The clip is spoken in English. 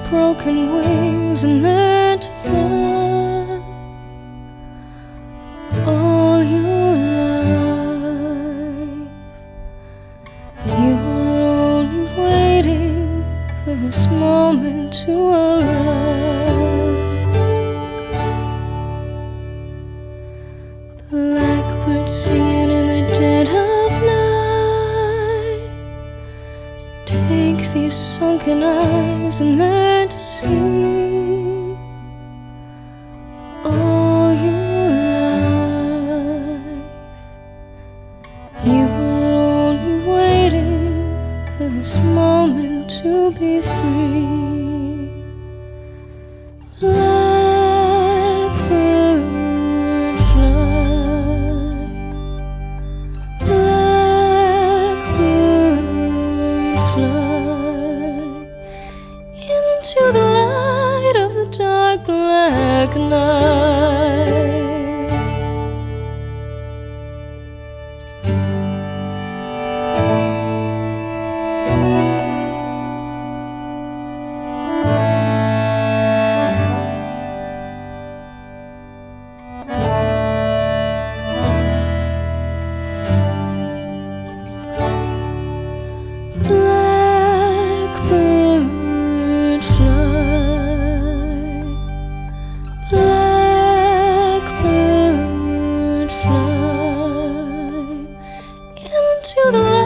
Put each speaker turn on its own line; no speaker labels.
broken wings and learn to fly all your life. You were only waiting for this moment to arise. Blackbirds singing in the dead of night. Take these sunken eyes and learn to see all your life. You were only waiting for this moment to be free. Blackbird fly, blackbird fly into the light of the dark black night. Blackbird fly, blackbird fly into the